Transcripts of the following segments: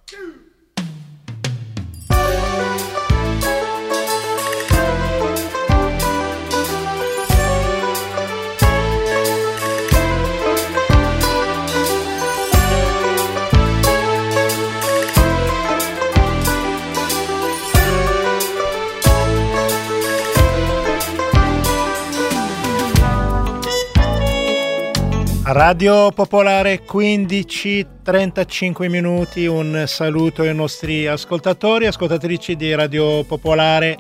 Radio Popolare 15:35 minuti, un saluto ai nostri ascoltatori e ascoltatrici di Radio Popolare.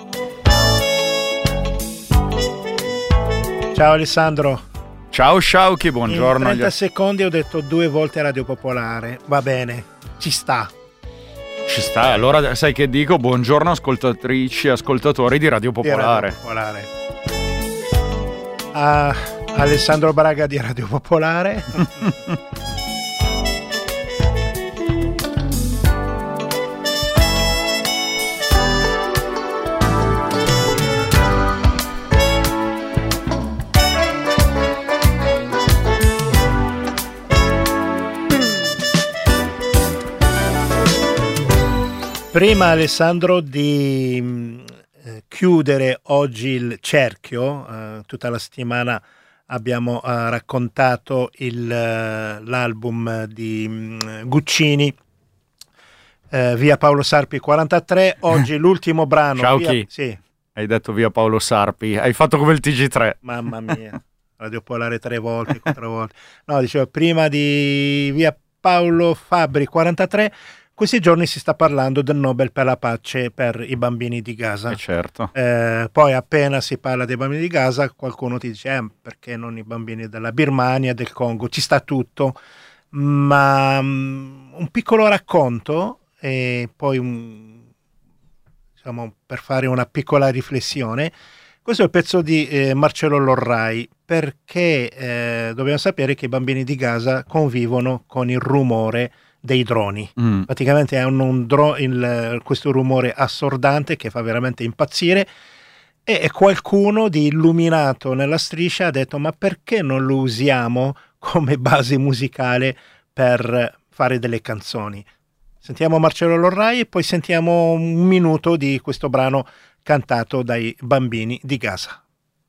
Ciao Alessandro. Ciao Sciauchi, buongiorno. In 30 secondi ho detto 2 volte Radio Popolare, va bene, ci sta. Ci sta, allora sai che dico? Buongiorno ascoltatrici e ascoltatori di Radio Popolare. Di Radio Popolare. Alessandro Braga di Radio Popolare. Prima, Alessandro, di chiudere oggi il cerchio, tutta la settimana abbiamo raccontato l'album di Guccini, Via Paolo Sarpi 43. Oggi l'ultimo brano. Ciao via... chi? Sì. Hai detto Via Paolo Sarpi, hai fatto come il TG3. Mamma mia, Radio Polare 3 volte, 4 volte. No, dicevo, prima di Via Paolo Fabbri 43, questi giorni si sta parlando del Nobel per la pace per i bambini di Gaza. Certo. Poi appena si parla dei bambini di Gaza, qualcuno ti dice perché non i bambini della Birmania, del Congo? Ci sta tutto, ma un piccolo racconto e poi diciamo, per fare una piccola riflessione. Questo è il pezzo di Marcello Lorrai, perché dobbiamo sapere che i bambini di Gaza convivono con il rumore dei droni. Praticamente hanno questo rumore assordante che fa veramente impazzire, e qualcuno di illuminato nella striscia ha detto: ma perché non lo usiamo come base musicale per fare delle canzoni? Sentiamo Marcello Lorrai e poi sentiamo un minuto di questo brano cantato dai bambini di Gaza.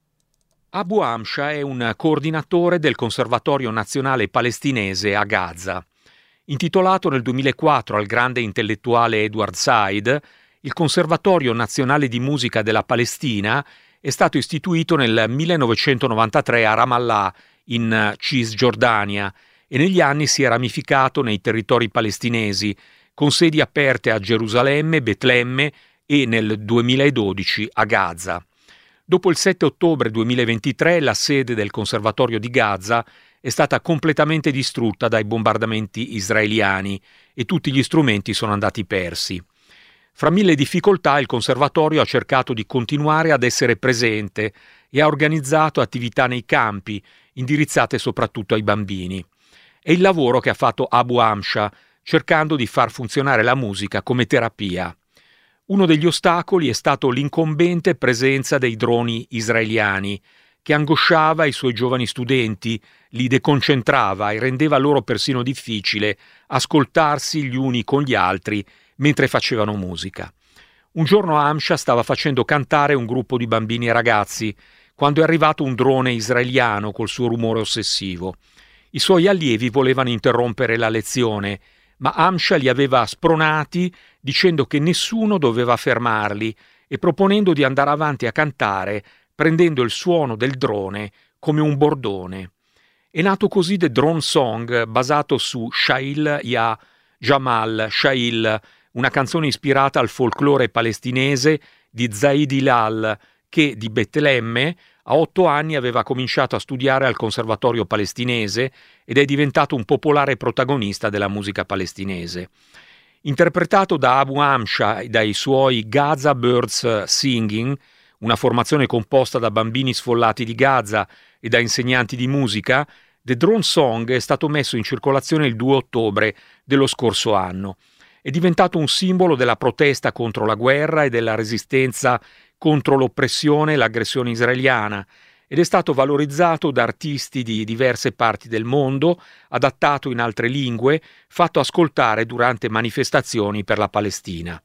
Abu Amsha è un coordinatore del Conservatorio Nazionale Palestinese a Gaza. Intitolato nel 2004 al grande intellettuale Edward Said, il Conservatorio Nazionale di Musica della Palestina è stato istituito nel 1993 a Ramallah, in Cisgiordania, e negli anni si è ramificato nei territori palestinesi, con sedi aperte a Gerusalemme, Betlemme e nel 2012 a Gaza. Dopo il 7 ottobre 2023 la sede del Conservatorio di Gaza è stata completamente distrutta dai bombardamenti israeliani e tutti gli strumenti sono andati persi. Fra mille difficoltà il Conservatorio ha cercato di continuare ad essere presente e ha organizzato attività nei campi, indirizzate soprattutto ai bambini. È il lavoro che ha fatto Abu Amsha, cercando di far funzionare la musica come terapia. Uno degli ostacoli è stato l'incombente presenza dei droni israeliani, che angosciava i suoi giovani studenti, li deconcentrava e rendeva loro persino difficile ascoltarsi gli uni con gli altri mentre facevano musica. Un giorno Amsha stava facendo cantare un gruppo di bambini e ragazzi quando è arrivato un drone israeliano col suo rumore ossessivo. I suoi allievi volevano interrompere la lezione, ma Amsha li aveva spronati dicendo che nessuno doveva fermarli e proponendo di andare avanti a cantare, prendendo il suono del drone come un bordone. È nato così The Drone Song, basato su Shail Ya Jamal Shail, una canzone ispirata al folklore palestinese di Zaid Hilal, che di Betlemme a 8 anni aveva cominciato a studiare al Conservatorio palestinese ed è diventato un popolare protagonista della musica palestinese. Interpretato da Abu Amsha e dai suoi Gaza Birds Singing, una formazione composta da bambini sfollati di Gaza e da insegnanti di musica, The Drone Song è stato messo in circolazione il 2 ottobre dello scorso anno. È diventato un simbolo della protesta contro la guerra e della resistenza contro l'oppressione e l'aggressione israeliana, ed è stato valorizzato da artisti di diverse parti del mondo, adattato in altre lingue, fatto ascoltare durante manifestazioni per la Palestina.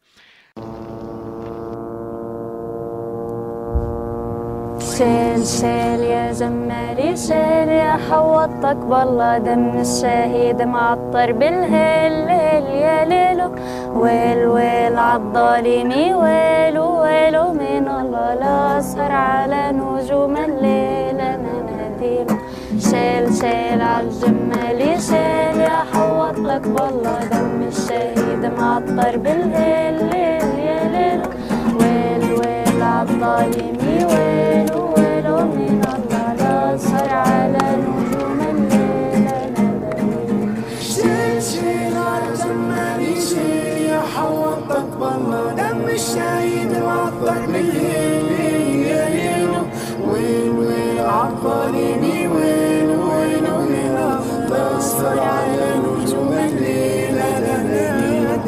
شيل شيل يا زمالي شيل يا حوضتك بالله دم الشهيد معطر بالهيل ليل يا ليلو ويل ويل عالظالمي ويلو ويلو من الله لا أسهر على نجوم الليل أنا ناديله شيل شيل عالجمالي شيل يا حوضتك بالله دم الشهيد معطر بالهيل ليل يا ليلو ويل ويل عالظالمي ويلو ويلو من الله لا أسهر على نجوم الليل أنا دليل شيل شيل عالجمالي شيل يا حوضتك بالله دم الشهيد معطر بالليل يا ليلو ويل ويل عالظالمي ويلو ويلو من الله لا أسهر على نجوم الليل أنا دليل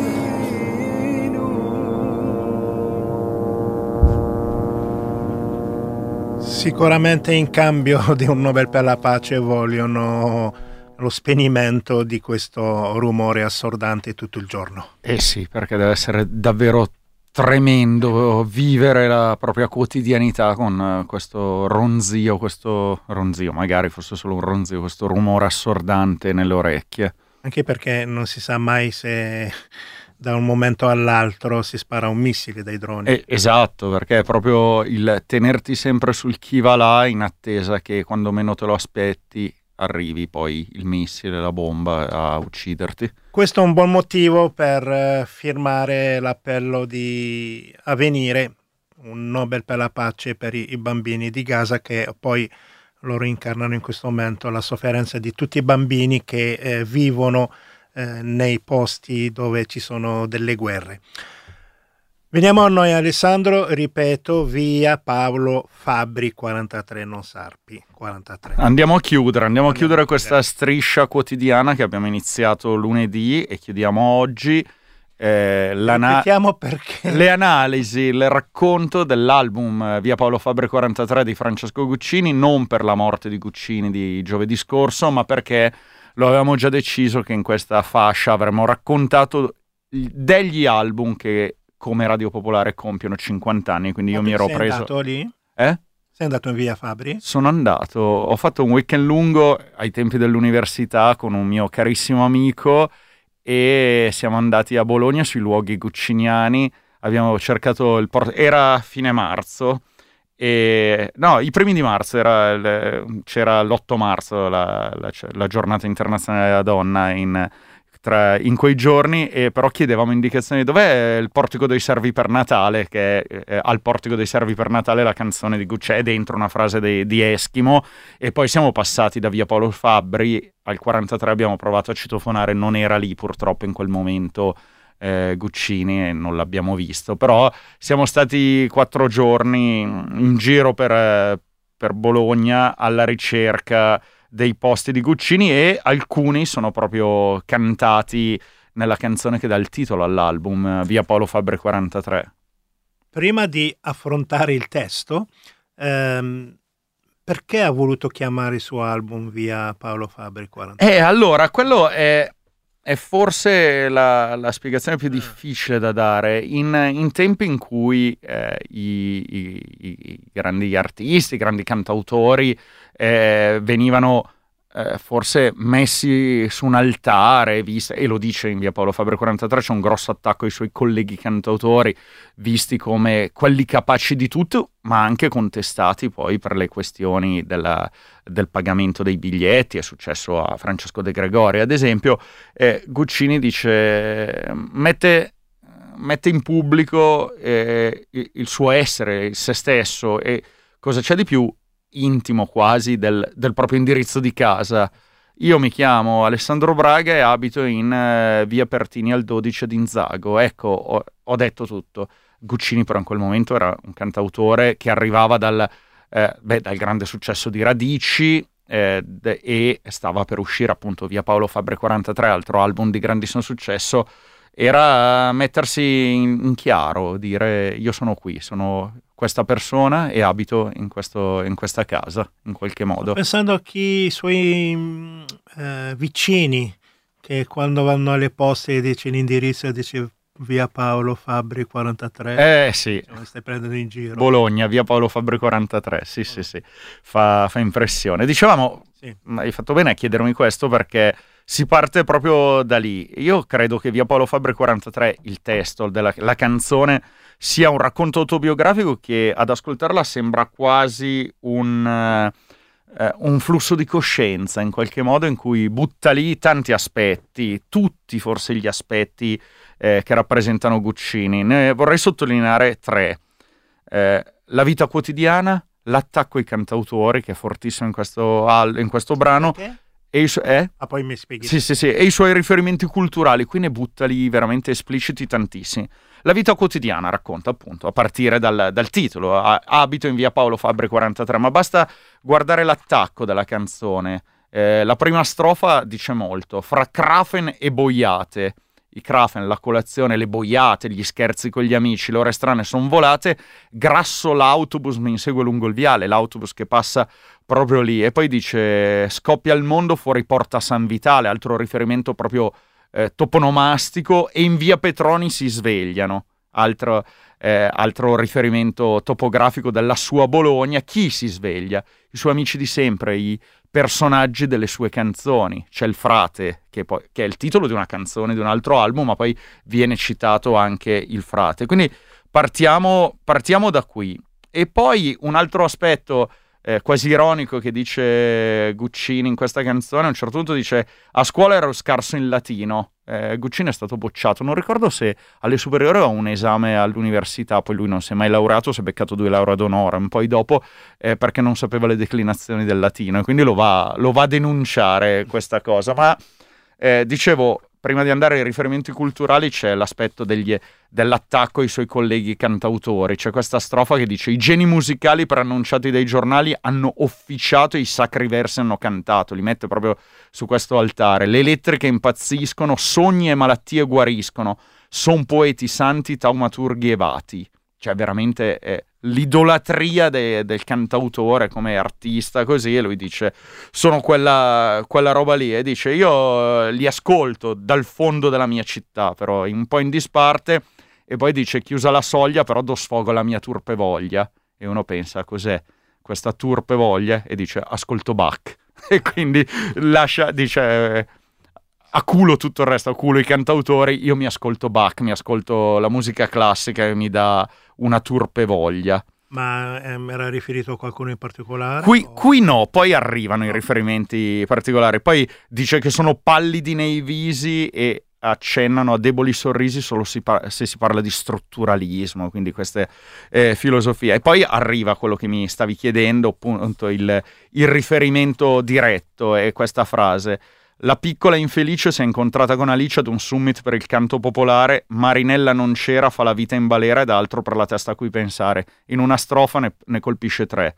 Sicuramente in cambio di un Nobel per la pace vogliono lo spegnimento di questo rumore assordante tutto il giorno. Eh sì, perché deve essere davvero tremendo vivere la propria quotidianità con questo ronzio, magari fosse solo un ronzio, questo rumore assordante nelle orecchie. Anche perché non si sa mai se da un momento all'altro si spara un missile dai droni. Esatto, perché è proprio il tenerti sempre sul chi va là in attesa che quando meno te lo aspetti arrivi poi il missile, la bomba a ucciderti. Questo è un buon motivo per firmare l'appello di Avvenire, un Nobel per la pace per i bambini di Gaza, che poi loro incarnano in questo momento la sofferenza di tutti i bambini che vivono nei posti dove ci sono delle guerre. Veniamo a noi, Alessandro, ripeto, via Paolo Fabbri 43, non Sarpi 43. Andiamo a chiudere questa striscia quotidiana che abbiamo iniziato lunedì e chiudiamo oggi. Ripetiamo perché le analisi, il racconto dell'album Via Paolo Fabbri 43 di Francesco Guccini, non per la morte di Guccini di giovedì scorso, ma perché lo avevamo già deciso che in questa fascia avremmo raccontato degli album che come Radio Popolare compiono 50 anni, quindi io mi ero preso... Sei andato lì? Sei andato in via Fabbri? Sono andato, ho fatto un weekend lungo ai tempi dell'università con un mio carissimo amico e siamo andati a Bologna sui luoghi gucciniani, abbiamo cercato era fine marzo, no, i primi di marzo, c'era l'8 marzo la giornata internazionale della donna in quei giorni, e però chiedevamo indicazioni dov'è il Portico dei Servi per Natale, che al Portico dei Servi per Natale la canzone di Guccini è dentro una frase di Eschimo, e poi siamo passati da via Paolo Fabbri al 43, abbiamo provato a citofonare, non era lì purtroppo in quel momento Guccini e non l'abbiamo visto, però siamo stati 4 giorni in giro per Bologna alla ricerca dei posti di Guccini, e alcuni sono proprio cantati nella canzone che dà il titolo all'album, Via Paolo Fabbri 43. Prima di affrontare il testo, perché ha voluto chiamare il suo album Via Paolo Fabbri 43? Allora, quello è forse la spiegazione più difficile da dare in tempi in cui i grandi artisti, i grandi cantautori venivano forse messi su un altare, e lo dice in via Paolo Fabbri 43, c'è un grosso attacco ai suoi colleghi cantautori, visti come quelli capaci di tutto, ma anche contestati poi per le questioni del pagamento dei biglietti. È successo a Francesco De Gregori, ad esempio. Guccini dice, mette in pubblico il suo essere, se stesso, e cosa c'è di più intimo quasi del proprio indirizzo di casa. Io mi chiamo Alessandro Braga e abito in via Pertini al 12 ad Inzago. Ecco, ho detto tutto. Guccini però in quel momento era un cantautore che arrivava dal grande successo di Radici, e stava per uscire appunto Via Paolo Fabbri 43, altro album di grandissimo successo. Era mettersi in chiaro, dire io sono qui, sono questa persona e abito in questa casa, in qualche modo. Pensando a chi i suoi vicini, che quando vanno alle poste dice l'indirizzo, dice via Paolo Fabbri 43. Sì. Mi stai prendendo in giro. Bologna, via Paolo Fabbri 43, sì. Fa impressione. Dicevamo, Sì. hai fatto bene a chiedermi questo perché si parte proprio da lì. Io credo che via Paolo Fabbri 43, il testo la canzone, sia un racconto autobiografico che ad ascoltarla sembra quasi un flusso di coscienza, in qualche modo, in cui butta lì tanti aspetti, tutti forse gli aspetti che rappresentano Guccini. Ne vorrei sottolineare 3. La vita quotidiana, l'attacco ai cantautori, che è fortissimo in questo brano, Perché? Poi mi spieghi. Sì, e i suoi riferimenti culturali, qui ne butta lì veramente espliciti tantissimi. La vita quotidiana racconta, appunto, a partire dal titolo, abito in via Paolo Fabbri 43, ma basta guardare l'attacco della canzone. La prima strofa dice molto: fra Krafen e boiate. I Krafen, la colazione, le boiate, gli scherzi con gli amici, le ore strane sono volate, grasso l'autobus mi insegue lungo il viale, l'autobus che passa proprio lì. E poi dice: scoppia il mondo fuori Porta San Vitale, altro riferimento proprio toponomastico, e in via Petroni si svegliano, altro riferimento topografico della sua Bologna. Chi si sveglia? I suoi amici di sempre, i personaggi delle sue canzoni. C'è il frate, che è il titolo di una canzone di un altro album, ma poi viene citato anche il frate. Quindi partiamo da qui. E poi un altro aspetto quasi ironico che dice Guccini in questa canzone, a un certo punto dice: a scuola ero scarso in latino. Guccini è stato bocciato, non ricordo se alle superiori o un esame all'università, poi lui non si è mai laureato, si è beccato 2 lauree d'onore poi dopo, perché non sapeva le declinazioni del latino, e quindi lo va a denunciare questa cosa. Ma dicevo, prima di andare ai riferimenti culturali, c'è l'aspetto dell'attacco ai suoi colleghi cantautori. C'è questa strofa che dice: i geni musicali preannunciati dai giornali hanno officiato, i sacri versi hanno cantato. Li mette proprio su questo altare. Le lettere che impazziscono, sogni e malattie guariscono. Son poeti santi, taumaturghi e vati. Cioè veramente l'idolatria del cantautore come artista, così. E lui dice: sono quella roba lì, e dice: io li ascolto dal fondo della mia città, però un po' in disparte. E poi dice: chiusa la soglia, però do sfogo alla mia turpe voglia. E uno pensa: cos'è questa turpe voglia? E dice: ascolto Bach. E quindi dice: a culo tutto il resto, a culo i cantautori, io mi ascolto Bach, mi ascolto la musica classica e mi dà una turpe voglia. Ma era riferito a qualcuno in particolare? Qui no, poi arrivano i riferimenti particolari. Poi dice che sono pallidi nei visi e accennano a deboli sorrisi solo se si parla di strutturalismo, quindi queste filosofie. E poi arriva quello che mi stavi chiedendo, appunto il riferimento diretto, è questa frase: la piccola infelice si è incontrata con Alice ad un summit per il canto popolare, Marinella non c'era, fa la vita in balera ed altro per la testa a cui pensare. In una strofa ne colpisce 3.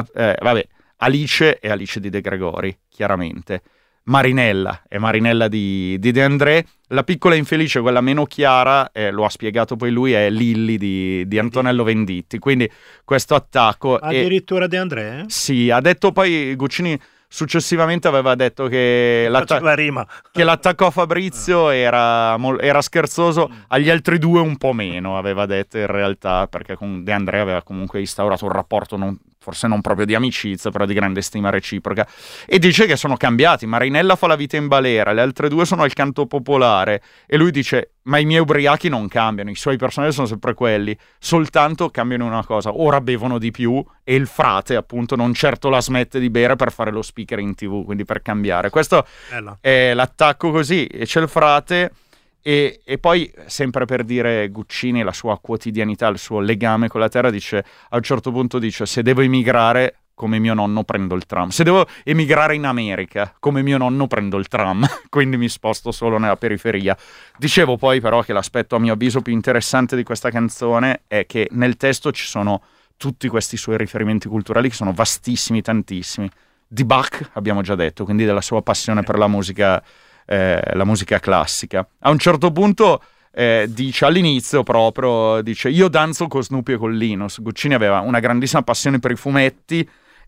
Alice è Alice di De Gregori, chiaramente. Marinella è Marinella di De André. La piccola infelice, quella meno chiara, lo ha spiegato poi lui, è Lilli di Antonello Venditti. Quindi questo attacco... Addirittura De André? Sì, ha detto poi Guccini... Successivamente aveva detto che l'attacco a Fabrizio era scherzoso, agli altri 2 un po' meno, aveva detto in realtà, perché con De André aveva comunque instaurato un rapporto forse non proprio di amicizia, però di grande stima reciproca. E dice che sono cambiati: Marinella fa la vita in balera, le altre 2 sono al canto popolare. E lui dice: ma i miei ubriachi non cambiano, i suoi personaggi sono sempre quelli, soltanto cambiano una cosa: ora bevono di più, e il frate appunto non certo la smette di bere per fare lo speaker in TV, quindi per cambiare. Questo è l'attacco così. E c'è il frate. E poi, sempre per dire Guccini, la sua quotidianità, il suo legame con la terra, dice, a un certo punto dice: se devo emigrare come mio nonno prendo il tram, se devo emigrare in America come mio nonno prendo il tram, quindi mi sposto solo nella periferia. Dicevo poi però che l'aspetto a mio avviso più interessante di questa canzone è che nel testo ci sono tutti questi suoi riferimenti culturali che sono vastissimi, tantissimi. Di Bach abbiamo già detto, quindi della sua passione per la musica classica. A un certo punto dice all'inizio proprio, dice io danzo con Snoopy e con Linus. Guccini aveva una grandissima passione per i fumetti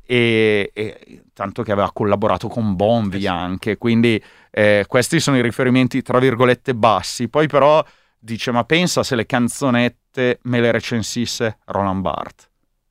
e tanto che aveva collaborato con Bonvi anche, quindi questi sono i riferimenti tra virgolette bassi. Poi però dice ma pensa se le canzonette me le recensisse Roland Barthes.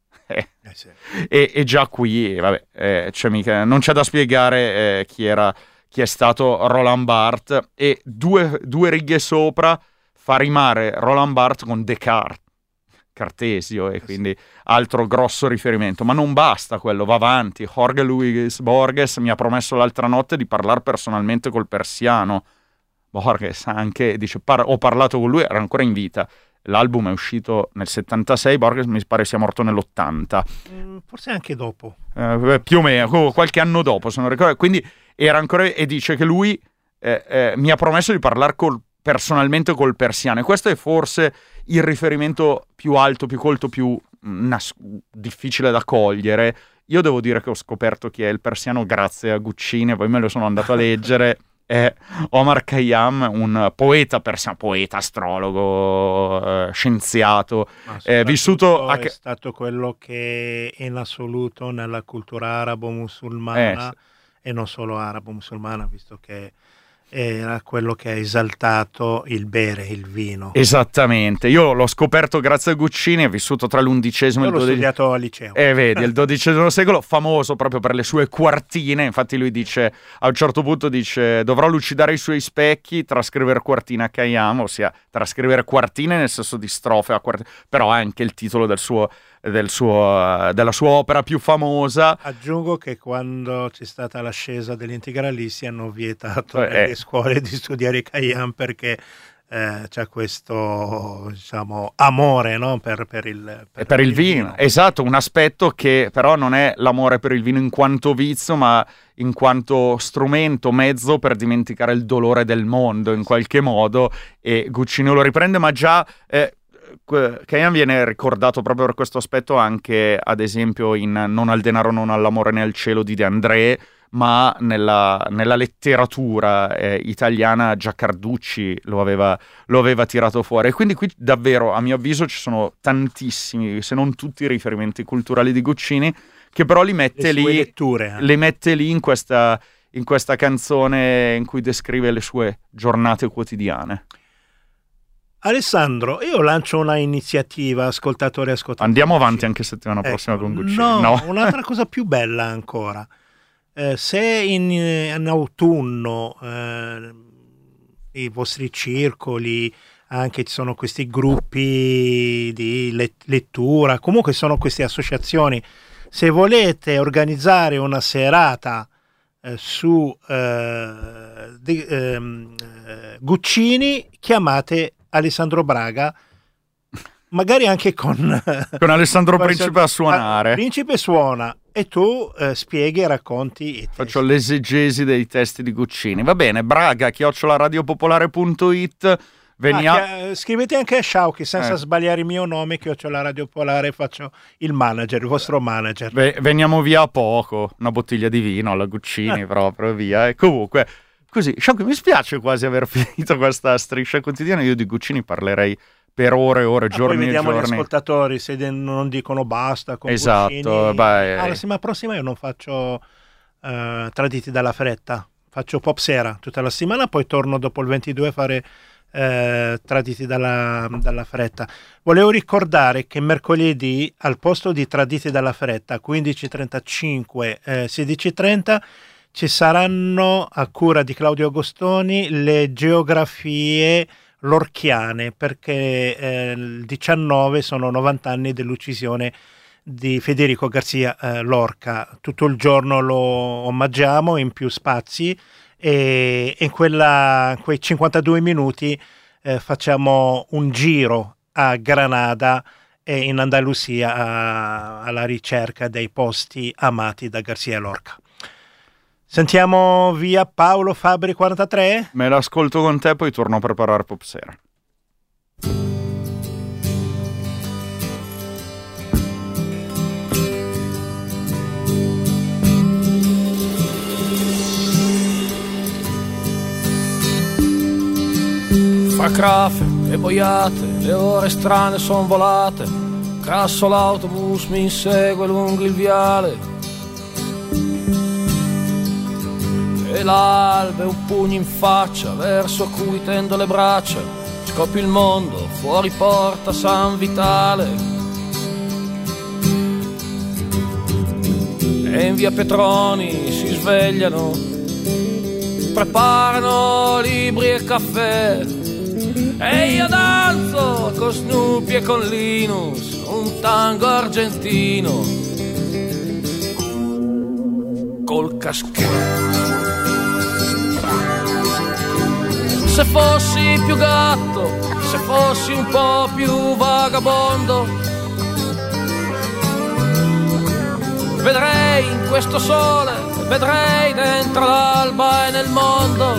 Sì. E già qui vabbè, non c'è da spiegare chi è stato Roland Barthes, e due righe sopra fa rimare Roland Barthes con Descartes, Cartesio, e quindi altro grosso riferimento. Ma non basta quello, va avanti. Jorge Luis Borges mi ha promesso l'altra notte di parlare personalmente col persiano. Borges anche dice ho parlato con lui, era ancora in vita. L'album è uscito nel 76, Borges mi pare sia morto nell'80. Forse anche dopo. Più o meno, qualche anno dopo, se non ricordo. Quindi era ancora, e dice che lui mi ha promesso di parlare personalmente col persiano, e questo è forse il riferimento più alto, più colto, più difficile da cogliere. Io devo dire che ho scoperto chi è il persiano grazie a Guccini, poi me lo sono andato a leggere. È Omar Khayyam, un poeta persiano, poeta, astrologo, scienziato, vissuto è stato quello che in assoluto nella cultura arabo-musulmana e non solo arabo-musulmana, visto che era quello che ha esaltato il bere, il vino. Esattamente, io l'ho scoperto grazie a Guccini, è vissuto tra l'11° e il 12°. L'ho studiato al liceo. Vedi, il XII secolo, famoso proprio per le sue quartine, infatti lui dice, a un certo punto dice, dovrò lucidare i suoi specchi, trascrivere quartine a Khayyam, ossia trascrivere quartine nel senso di strofe a quartine, però anche il titolo della sua opera più famosa. Aggiungo che quando c'è stata l'ascesa degli integralisti hanno vietato nelle scuole di studiare Khayyam perché c'è questo, diciamo, amore, no? per il vino. Esatto, un aspetto che però non è l'amore per il vino in quanto vizio, ma in quanto strumento, mezzo per dimenticare il dolore del mondo in qualche modo, e Guccini lo riprende, ma già Khayyam viene ricordato proprio per questo aspetto anche, ad esempio, in Non al denaro, non all'amore né al cielo di De André, ma nella letteratura italiana già Carducci lo aveva tirato fuori. E quindi qui davvero, a mio avviso, ci sono tantissimi, se non tutti, i riferimenti culturali di Guccini, che però li mette lì in questa canzone in cui descrive le sue giornate quotidiane. Alessandro, io lancio una iniziativa, ascoltatori. Andiamo avanti anche settimana prossima con Guccini. No, un'altra cosa più bella ancora. Se in autunno i vostri circoli, anche ci sono questi gruppi di lettura, comunque sono queste associazioni, se volete organizzare una serata su Guccini, chiamate Alessandro Braga, magari anche con Alessandro Principe a suonare. Principe suona e tu spieghi e racconti i testi. Faccio l'esegesi dei testi di Guccini. Va bene, braga@radiopopolare.it. Scrivete anche a Sciauchi senza sbagliare il mio nome, Radio Popolare, faccio il manager, il vostro manager. Veniamo via a poco, una bottiglia di vino alla Guccini proprio via. E comunque così, Sciauchi, mi spiace quasi aver finito questa striscia quotidiana. Io di Guccini parlerei per ore e ore, giorni poi vediamo e giorni. Gli ascoltatori se non dicono basta con esatto, Guccini. La settimana prossima io non faccio Traditi dalla fretta, faccio Pop Sera tutta la settimana, poi torno dopo il 22 a fare Traditi dalla fretta. Volevo ricordare che mercoledì, al posto di Traditi dalla fretta 15:35 16:30, ci saranno, a cura di Claudio Agostoni, le geografie lorchiane, perché il 19 sono 90 anni dell'uccisione di Federico Garcia Lorca. Tutto il giorno lo omaggiamo in più spazi, e in quei 52 minuti facciamo un giro a Granada e in Andalusia alla ricerca dei posti amati da Garcia Lorca. Sentiamo via Paolo Fabri 43? Me l'ascolto con te, poi torno a preparare Pop Sera. Fa craft le boiate, le ore strane son volate, grasso l'autobus mi insegue lungo il viale, e l'alba è un pugno in faccia verso cui tendo le braccia, scopio il mondo, fuori porta San Vitale. E in via Petroni si svegliano, preparano libri e caffè, e io danzo con Snoopy e con Linus un tango argentino col caschetto. Se fossi più gatto, se fossi un po' più vagabondo, vedrei in questo sole, vedrei dentro l'alba e nel mondo.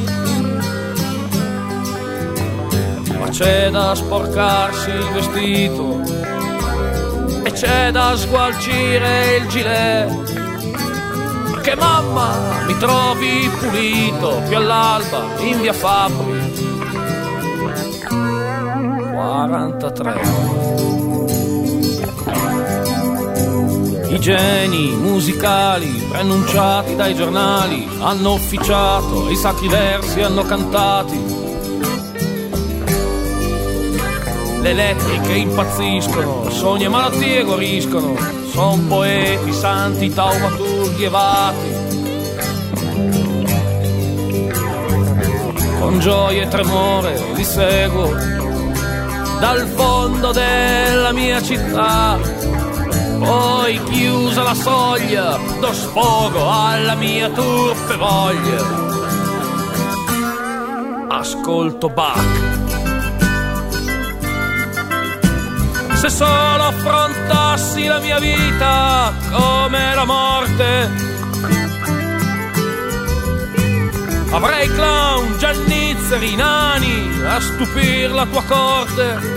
Ma c'è da sporcarsi il vestito e c'è da sgualcire il gilet, che mamma mi trovi pulito più all'alba in via Fabbri 43. I geni musicali preannunciati dai giornali hanno officiato e i sacri versi hanno cantati. Le elettriche impazziscono, sogni e malattie guariscono, son poeti, santi, taumaturghi evati. Con gioia e tremore li seguo dal fondo della mia città. Poi chiusa la soglia, do sfogo alla mia turpe voglia. Ascolto Bach. Se solo affrontassi la mia vita come la morte, avrei clown, giannizzeri, nani a stupir la tua corte.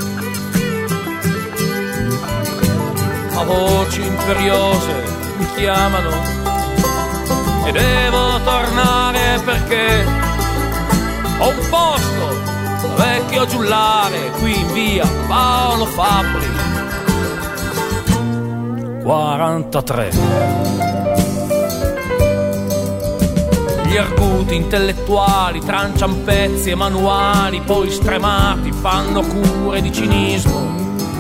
A voci imperiose mi chiamano e devo tornare perché ho un posto da vecchio giullare qui in via Paolo Fabbri 43. Gli arguti intellettuali trancian pezzi e manuali, poi stremati fanno cure di cinismo.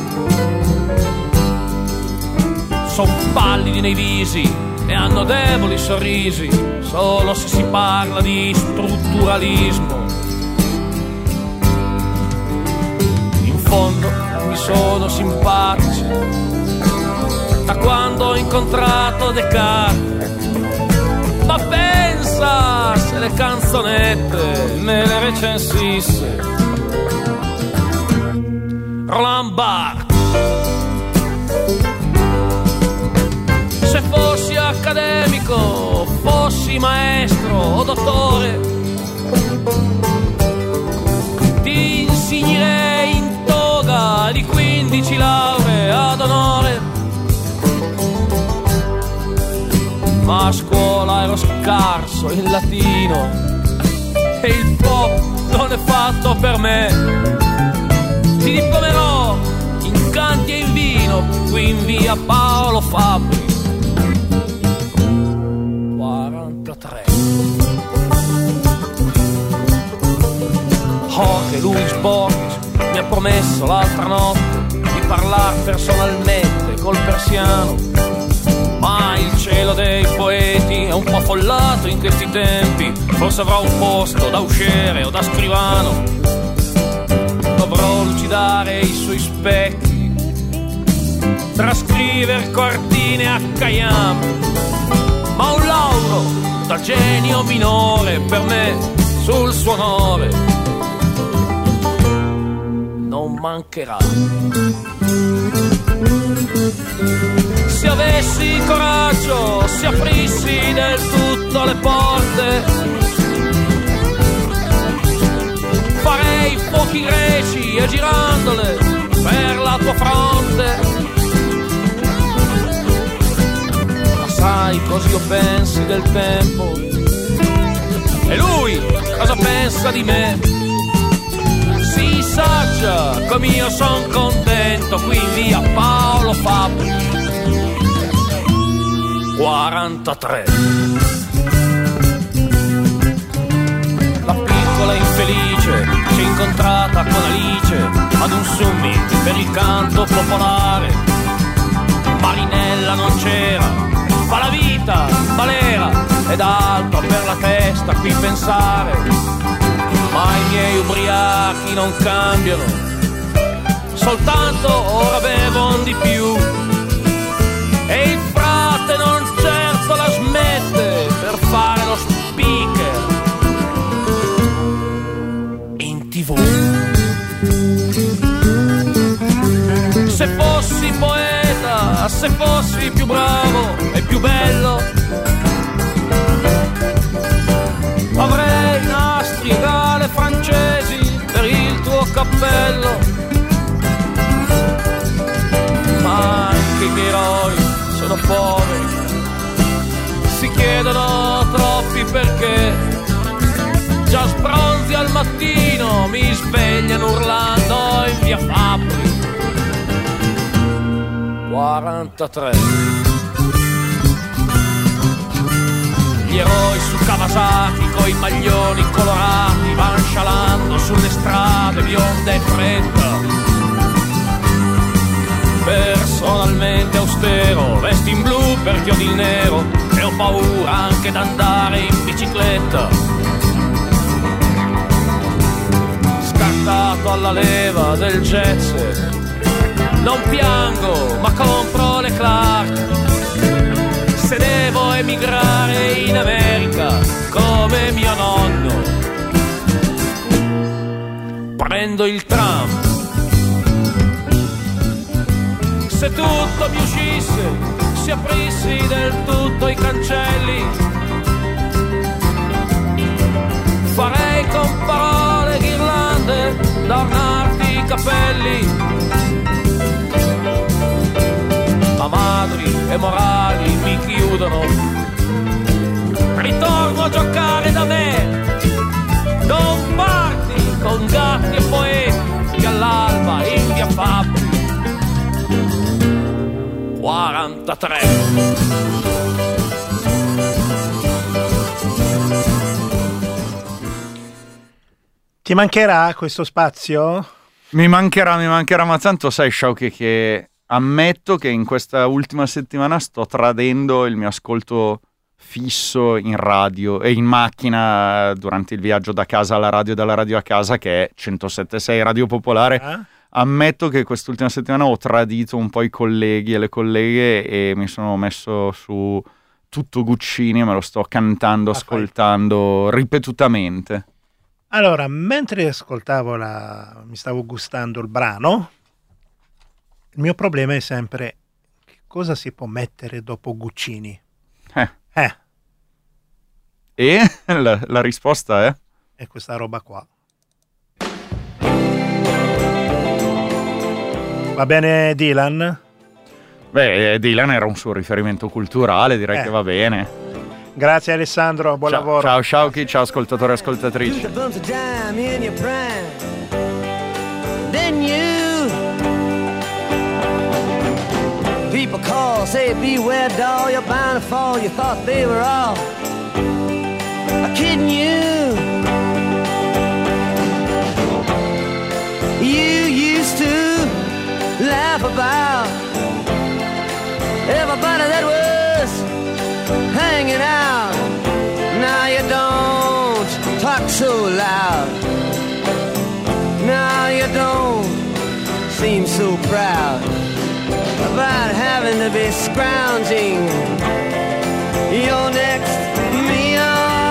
Son pallidi nei visi e hanno deboli sorrisi, solo se si parla di strutturalismo. In fondo mi sono simpatici da quando ho incontrato Descartes, ma pensa se le canzonette me le recensisse Roland Barthes. Se fossi accademico, fossi maestro o dottore, ti insegnerei in toga di 15 lauree ad onore. Ma a scuola ero scarso in latino e il pop non è fatto per me. Ti diplomerò in canti e in vino qui in via Paolo Fabbri 43. Jorge Luis Borges mi ha promesso l'altra notte di parlar personalmente col persiano, ma il cielo dei poeti è un po' affollato in questi tempi. Forse avrò un posto da usciere o da scrivano. Dovrò lucidare i suoi specchi, trascriver quartine a Khayyam, ma un lauro da genio minore per me sul suo onore non mancherà. Se avessi coraggio, se aprissi del tutto le porte, farei fuochi greci e girandole per la tua fronte. Ma sai cosa io pensi del tempo? E lui cosa pensa di me? Si sa amico mio, son contento, qui via Paolo Fabri 43. La piccola infelice si è incontrata con Alice ad un summit per il canto popolare. Marinella non c'era, fa la vita balera ed altro per la testa qui pensare. Ma i miei ubriachi non cambiano, soltanto ora bevono di più. E il frate non certo la smette per fare lo speaker in TV. Se fossi poeta, se fossi più bravo e più bello, avrei nastri e gale francesi per il tuo cappello. Ma anche i miei eroi sono poveri, si chiedono troppi perché. Già sbronzi al mattino, mi svegliano urlando in via Fabbri 43. Gli eroi su Kawasaki coi maglioni colorati van scialando sulle strade bionde e fretta. Personalmente austero, vesti in blu perché odio il nero e ho paura anche d'andare in bicicletta. Scartato alla leva del jet set, non piango ma compro le Clark. Se devo emigrare in America come mio nonno, prendo il tram. Se tutto mi uscisse, si aprissi del tutto i cancelli, farei con parole ghirlande da ornarti i capelli. Ma madri e morali mi chiudono, ritorno a giocare da me. Non parti con gatti e poeti che all'alba in via Fabbri 43. Ti mancherà questo spazio? Mi mancherà, ma tanto sai, Sciauchi, che ammetto che in questa ultima settimana sto tradendo il mio ascolto fisso in radio e in macchina durante il viaggio da casa alla radio e dalla radio a casa, che è 107.6 Radio Popolare. Ammetto che quest'ultima settimana ho tradito un po' i colleghi e le colleghe e mi sono messo su tutto Guccini e me lo sto cantando, ascoltando ripetutamente. Allora, mentre ascoltavo mi stavo gustando il brano, il mio problema è sempre che cosa si può mettere dopo Guccini. E la risposta è? È questa roba qua. Va bene Dylan? Beh, Dylan era un suo riferimento culturale, direi che va bene. Grazie Alessandro, buon lavoro. Ciao Sciauchi, ciao ascoltatori e ascoltatrici. People call, say beware doll, you're bound to fall, you thought they were all kidding you. You used to laugh about everybody that was hanging out. Now you don't talk so loud. Now you don't seem so proud about having to be scrounging your next meal.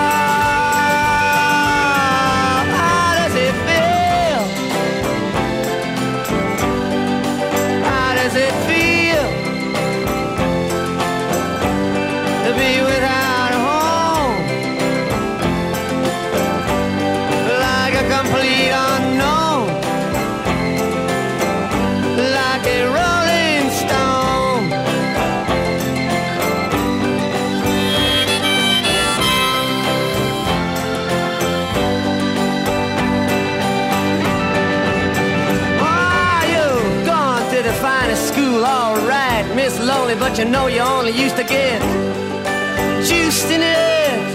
How does it feel? How does it feel to be without a home? Like a complete unknown, like a rolling stone. but you know you only used to get juiced in it.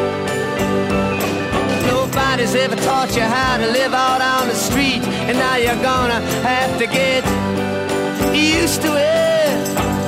Nobody's ever taught you how to live out on the street, and now you're gonna have to get used to it.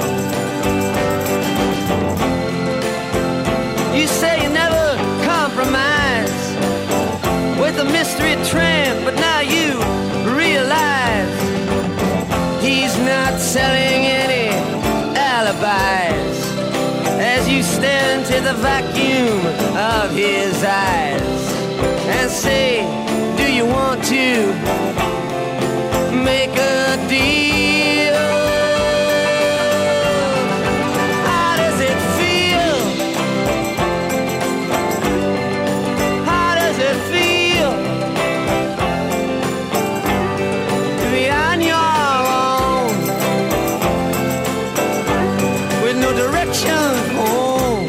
You say you never compromise with a mystery tramp, but now you realize he's not selling any alibis as you stare into the vacuum of his eyes and say, do you want to make a deal? How does it feel? How does it feel to be on your own with no direction home?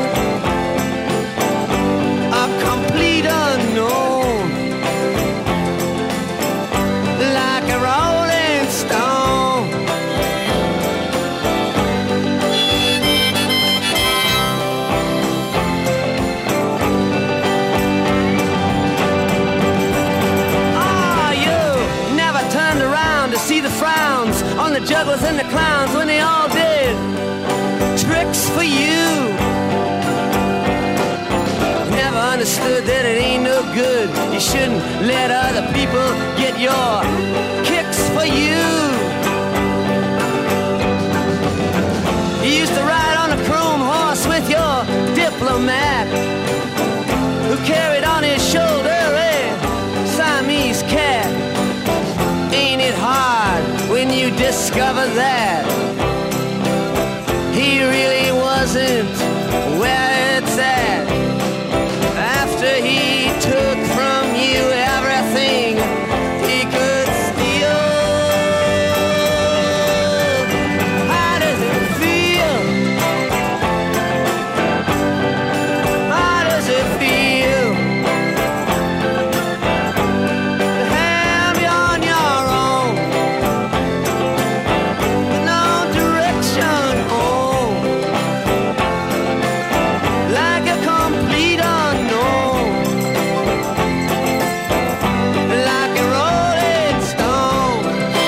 A complete unknown, like a rolling stone. Oh, you never turned around to see the frowns on the jugglers and the clowns when they all did tricks for you. Never understood that it ain't no good. You shouldn't let other people get your kicks for you. You used to ride on a chrome horse with your diplomat, who carried on his shoulder a Siamese cat. Ain't it hard when you discover that he really wasn't where it's at? After he took from you everything he could steal. How does it feel? How does it feel to have you on your own, with no direction home, like a complete unknown, like a rolling stone?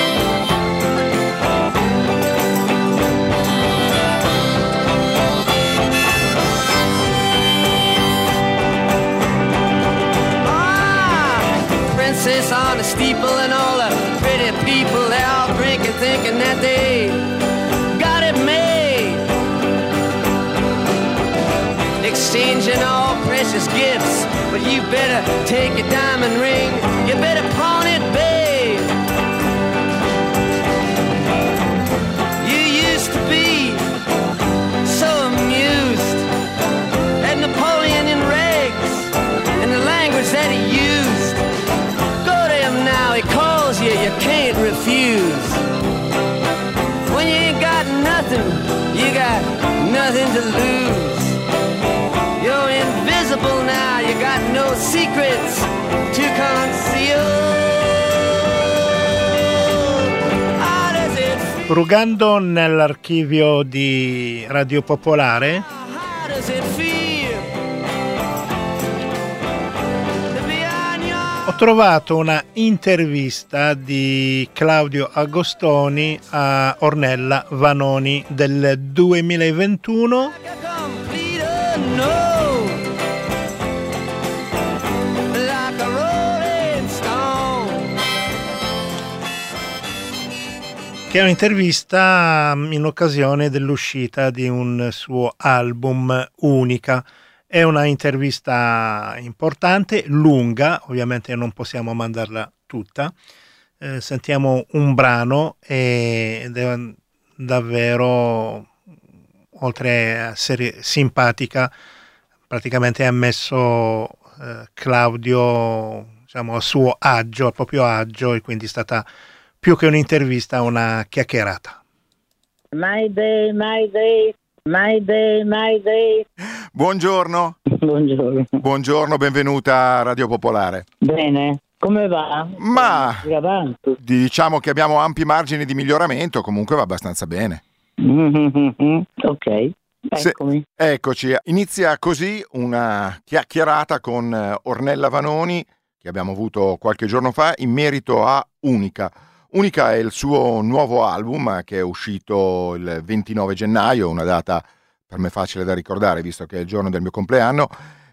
Ah, princess on a steeple and all the pretty people, they're all drinking, thinking that they got it made, exchanging all precious gifts. But you better take your diamond ring, you better pawn it, babe. You used to be so amused at Napoleon in rags and the language that he used. Go to him now, he calls you, you can't refuse. When you ain't got nothing, you got nothing to lose. You're invisible now, you got no secrets to conceal. How does it feel? Frugando nell'archivio di Radio Popolare How does it feel to be on your ho trovato una intervista di Claudio Agostoni a Ornella Vanoni del 2021, complete unknown, like a rolling stone? che è un'intervista in occasione dell'uscita di un suo album, Unica. È una intervista importante, lunga, ovviamente non possiamo mandarla tutta. Sentiamo un brano ed è davvero, oltre a essere simpatica, praticamente ha messo Claudio, diciamo, a suo agio, a proprio agio, e quindi è stata più che un'intervista, una chiacchierata. My day, my day, my day, my day. Buongiorno. Buongiorno. Buongiorno, benvenuta a Radio Popolare. Bene, come va? Ma Avanti. diciamo che abbiamo ampi margini di miglioramento, comunque va abbastanza bene. Ok, eccomi. Eccoci, inizia così una chiacchierata con Ornella Vanoni, che abbiamo avuto qualche giorno fa, in merito a Unica. Unica è il suo nuovo album che è uscito il 29 gennaio, una data per me facile da ricordare visto che è il giorno del mio compleanno,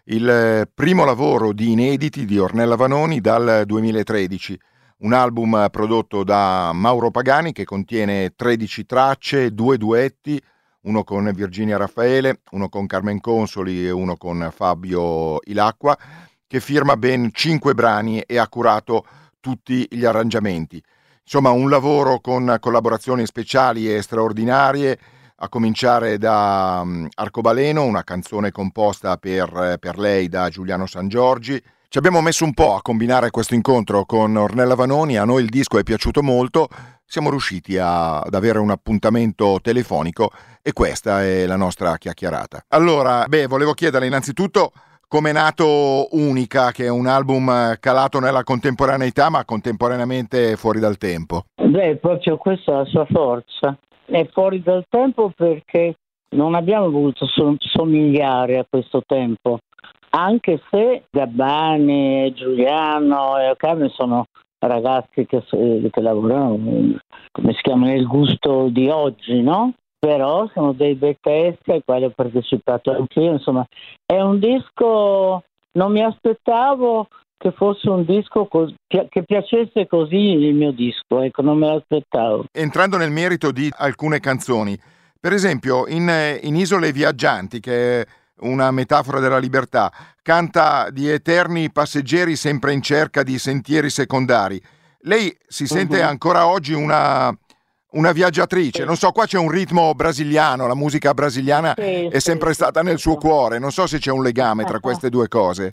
il primo lavoro di inediti di Ornella Vanoni dal 2013. Un album prodotto da Mauro Pagani che contiene 13 tracce, 2 duetti, uno con Virginia Raffaele, uno con Carmen Consoli e uno con Fabio Ilacqua, che firma ben 5 brani e ha curato tutti gli arrangiamenti. Insomma, un lavoro con collaborazioni speciali e straordinarie, a cominciare da Arcobaleno, una canzone composta per lei da Giuliano Sangiorgi. Ci abbiamo messo un po' a combinare questo incontro con Ornella Vanoni, a noi il disco è piaciuto molto, siamo riusciti ad avere un appuntamento telefonico e questa è la nostra chiacchierata. Allora, volevo chiederle innanzitutto come è nato Unica, che è un album calato nella contemporaneità ma contemporaneamente fuori dal tempo. Proprio questa è la sua forza. È fuori dal tempo perché non abbiamo voluto somigliare a questo tempo, anche se Gabbani, Giuliano e Carmen sono ragazzi che lavorano, come si chiama, nel gusto di oggi, no? Però sono dei bei testi ai quali ho partecipato anch'io, insomma è un disco, non mi aspettavo che fosse un disco che piacesse così il mio disco, ecco, non me l'aspettavo. Entrando nel merito di alcune canzoni, per esempio in Isole Viaggianti, che è una metafora della libertà, canta di eterni passeggeri sempre in cerca di sentieri secondari. Lei si sente ancora oggi una viaggiatrice, non so, qua c'è un ritmo brasiliano, la musica brasiliana è sempre stata nel suo cuore, non so se c'è un legame tra queste due cose.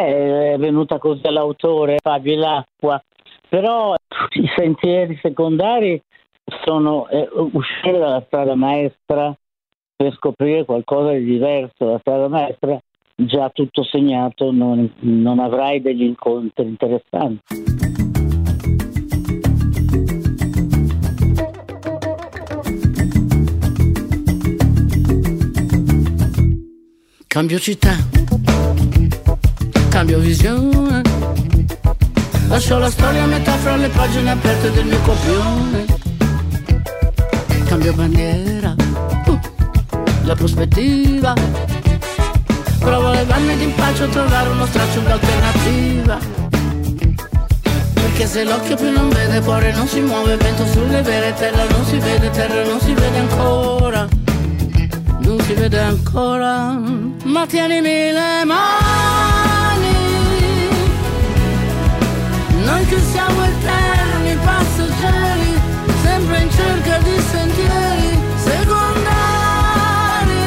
È venuta così l'autore Fabio Ilacqua, però i sentieri secondari sono uscire dalla strada maestra per scoprire qualcosa di diverso. La strada maestra già tutto segnato, non avrai degli incontri interessanti. Cambio città, cambio visione, lascio la storia a metà fra le pagine aperte del mio copione. Cambio bandiera, la prospettiva, provo a levarmi d'impaccio a trovare uno straccio d'alternativa. Perché se l'occhio più non vede, cuore non si muove, vento sulle vere, terra non si vede ancora. Non si vede ancora, ma tienimi le mani. Noi che siamo eterni passeggeri, sempre in cerca di sentieri secondari.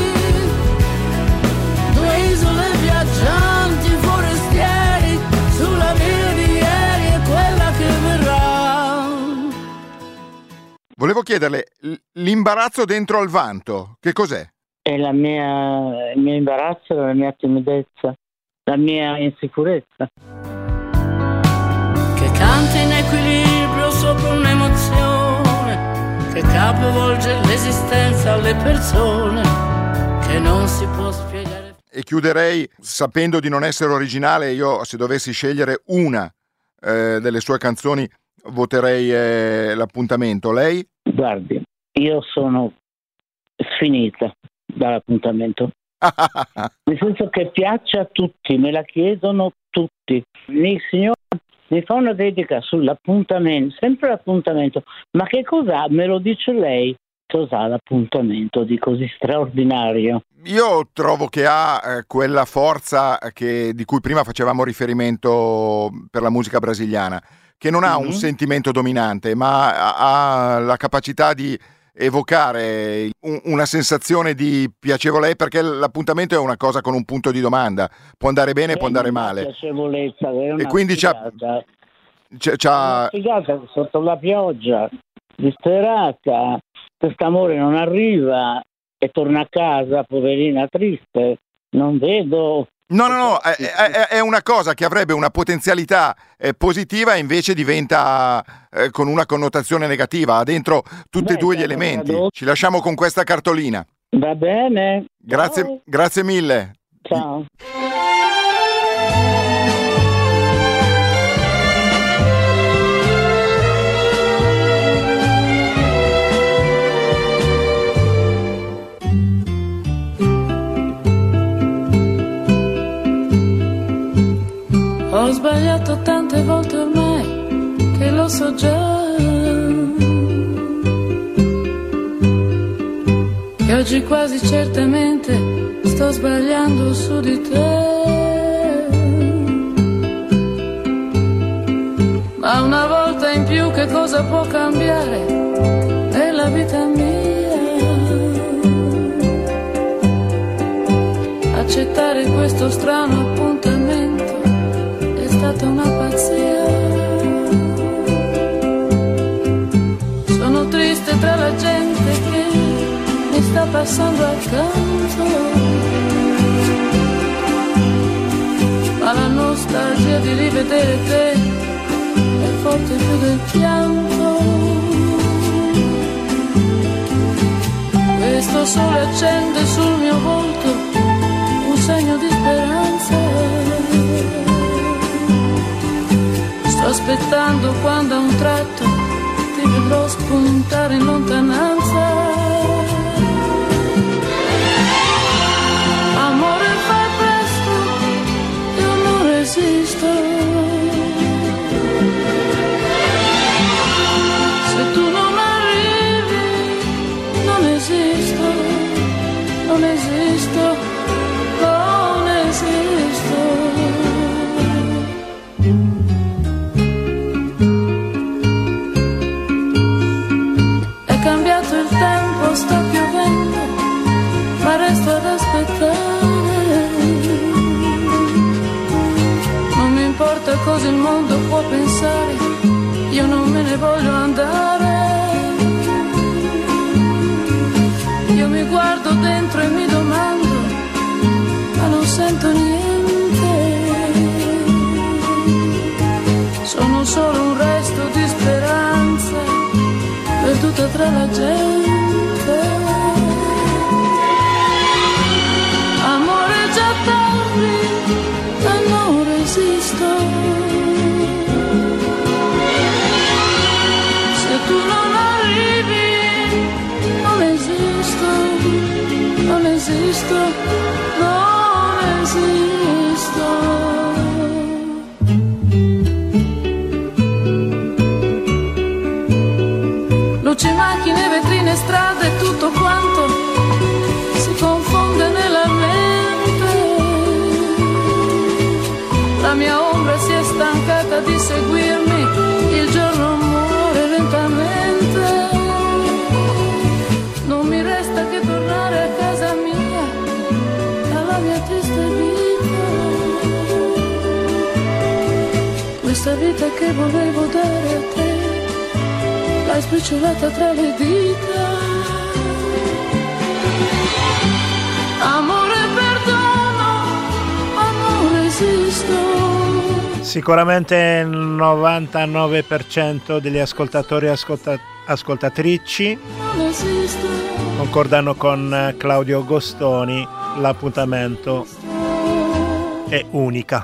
Due isole viaggianti, forestieri, sulla via di ieri e quella che verrà. Volevo chiederle, l'imbarazzo dentro al vanto, che cos'è? È il mio imbarazzo, la mia timidezza, la mia insicurezza. Che canta in equilibrio sopra un'emozione, che capovolge l'esistenza alle persone, che non si può spiegare. E chiuderei sapendo di non essere originale, io se dovessi scegliere una delle sue canzoni voterei l'appuntamento. Lei? Guardi, io sono sfinita dall'appuntamento. Nel senso che piace a tutti, me la chiedono tutti. Il signor mi fa una dedica sull'appuntamento, sempre l'appuntamento. Ma che cos'ha? Me lo dice lei. Cos'ha l'appuntamento di così straordinario? Io trovo che ha quella forza di cui prima facevamo riferimento per la musica brasiliana, che non ha un sentimento dominante, ma ha la capacità di evocare una sensazione di piacevole, perché l'appuntamento è una cosa con un punto di domanda, può andare bene, può andare male. Piacevolezza, è una e quindi c'ha una figata sotto la pioggia, disperata, quest'amore non arriva e torna a casa, poverina, triste. Non vedo No, è una cosa che avrebbe una potenzialità positiva e invece diventa con una connotazione negativa. Ha dentro tutti e due gli elementi. Ci lasciamo con questa cartolina. Va bene. Grazie mille. Ciao. Ho sbagliato tante volte ormai, che lo so già, che oggi quasi certamente sto sbagliando su di te. Ma una volta in più che cosa può cambiare nella vita mia? Accettare questo strano appuntamento è stata una pazzia. Sono triste tra la gente che mi sta passando accanto, ma la nostalgia di rivedere te è forte più del pianto. Questo sole accende sul mio volto un segno di speranza. Sto aspettando quando a un tratto ti vedrò spuntare in lontananza. Amore, fai presto, io non resisto. Se tu non arrivi, non esisto, non esisto, non esisto. Sta piovendo, ma resto ad aspettare. Non mi importa cosa il mondo può pensare, io non me ne voglio andare. Io mi guardo dentro e mi domando, ma non sento niente. Sono solo un resto di speranza, perduta tra la gente. Amore, già tardi, ma non resisto. Se tu non arrivi, non esisto, non esisto, non esisto. Luci, macchine, vetrine, strade, tutto quanto si confonde nella mente. La mia ombra si è stancata di seguirmi, il giorno muore lentamente. Non mi resta che tornare a casa mia, alla mia triste vita. Questa vita che volevo dare a te, l'hai spicciolata tra le dita. Amore, perdono, ma non resisto. Sicuramente il 99% degli ascoltatori e ascoltatrici concordano con Claudio Gostoni, l'appuntamento è unica.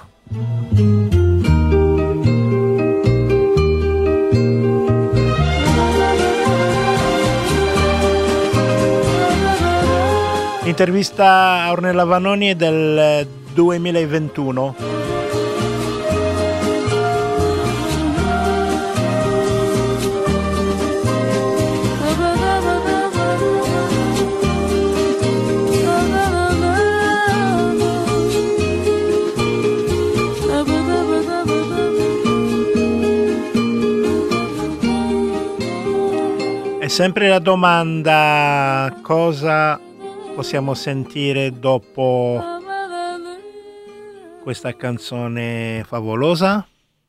Intervista a Ornella Vanoni del 2021. È sempre la domanda: cosa possiamo sentire dopo questa canzone favolosa?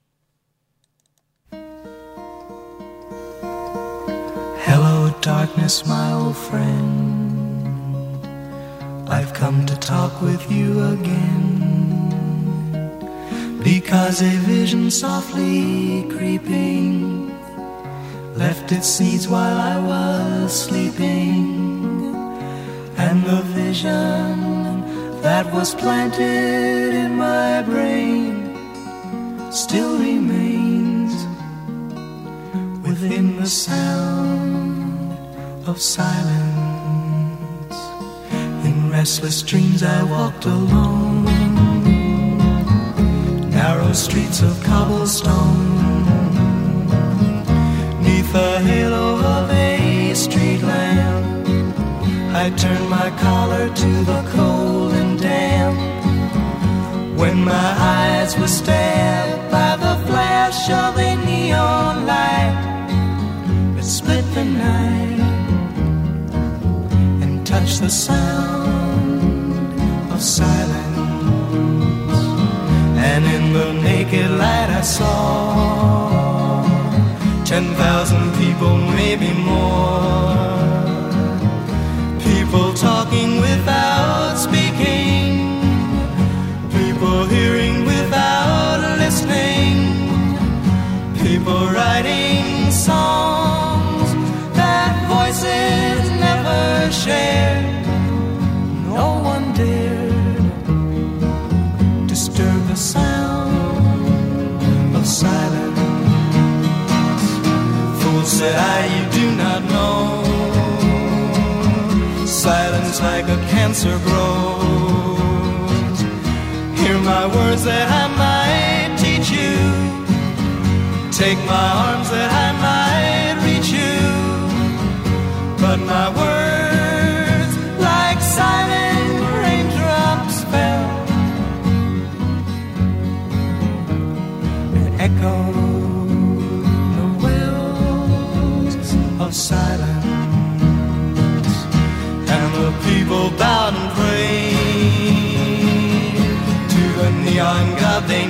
Hello darkness, my old friend, I've come to talk with you again. because a vision softly creeping left its seeds while I was sleeping, and the vision that was planted in my brain still remains within the sound of silence. In restless dreams I walked alone, narrow streets of cobblestone, neath the halo of a street lamp. I turned my collar to the cold and damp, when my eyes were stabbed by the flash of a neon light that split the night and touched the sound of silence. And in the naked light I saw 10,000 people, maybe more, people talking without speaking, people hearing without listening, people writing songs that voices never shared. No one dared disturb the sound of silence. Fool, said I, you do not know, silence like a cancer grows. Hear my words that I might teach you, take my arms that I might reach you, but my words like silent raindrops fell and echoed the wells of silence. The people bowed and prayed to the neon god they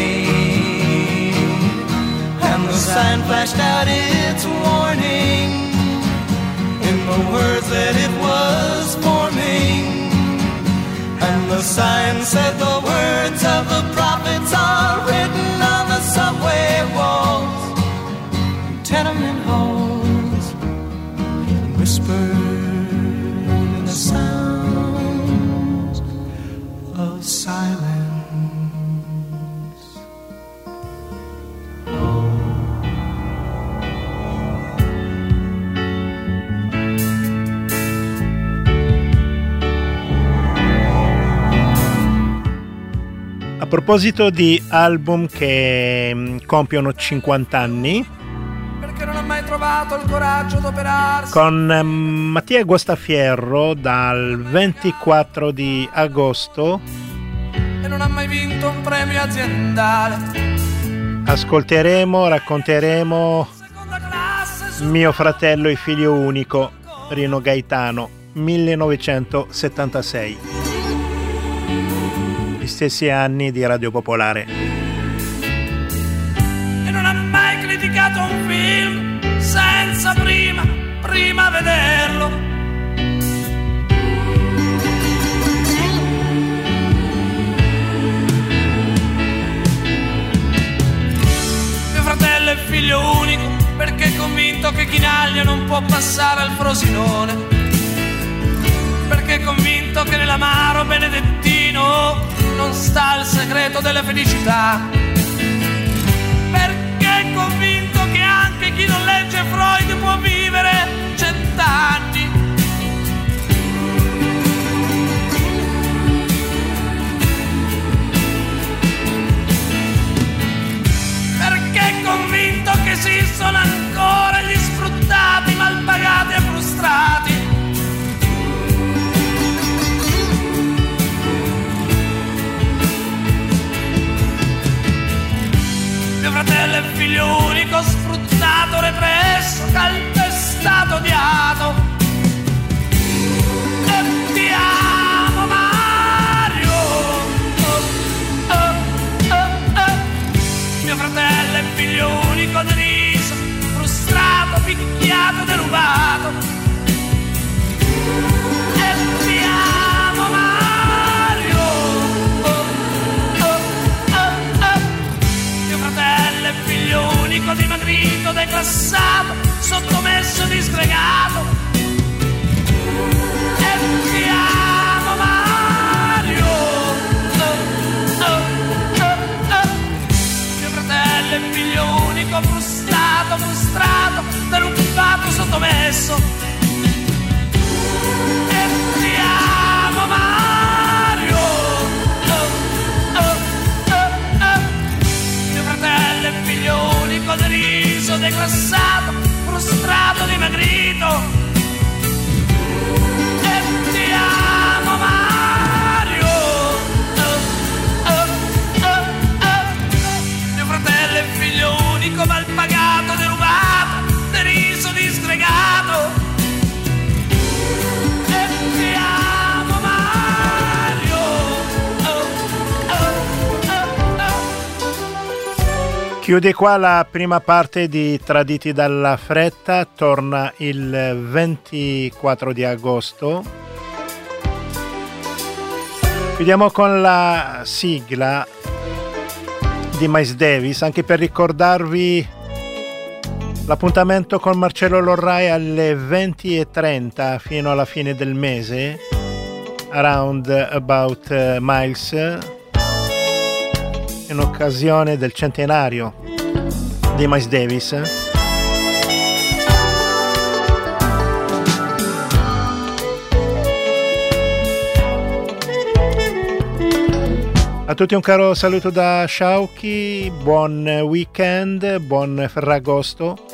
made, and the sign flashed out its warning in the words that it was forming, and the sign said the words of the prophets are written on the subway walls, tenement halls, and whispered sounds of silence. A proposito di album che compiono 50 anni, non ha mai trovato il coraggio d'operarsi, con Mattia Guastafierro dal 24 di agosto e non ha mai vinto un premio aziendale. Ascolteremo, racconteremo Mio fratello e figlio unico, Rino Gaetano, 1976, gli stessi anni di Radio Popolare. E non ha mai criticato un film senza prima vederlo. Mio fratello è figlio unico perché è convinto che Chinaglia non può passare al Frosinone, perché è convinto che nell'amaro benedettino non sta il segreto della felicità, perché è convinto che anche chi non legge Freud può vivere 100 anni. Perché è convinto che esistono ancora gli sfruttati, malpagati e frustrati. Mio fratello è figlio unico, sfruttato, represso, calpestato, odiato. E ti amo, Mario. Mio fratello è figlio unico, deriso, frustrato, picchiato, derubato. E ti amo, Mario. fratello e figlio unico, dimagrito, declassato, sottomesso, disgregato. E ti amo Mario. Mio fratello e figlio unico, frustrato, frustrato, derubato, sottomesso. E ti amo Mario. Mio fratello e figlio unico, deriso, declassato, frustrato, dimagrito. E ti amo Mario. Mio fratello e figlio unico, mal pagato, derubato, deriso, disgregato. E ti amo Mario. Chiude qua la prima parte di Traditi dalla fretta, torna il 24 di agosto. Chiudiamo con la sigla di Miles Davis, anche per ricordarvi l'appuntamento con Marcello Lorrai alle 20:30 fino alla fine del mese, Around About Miles, in occasione del centenario di Miles Davis. A tutti un caro saluto da Sciauchi, buon weekend, buon Ferragosto.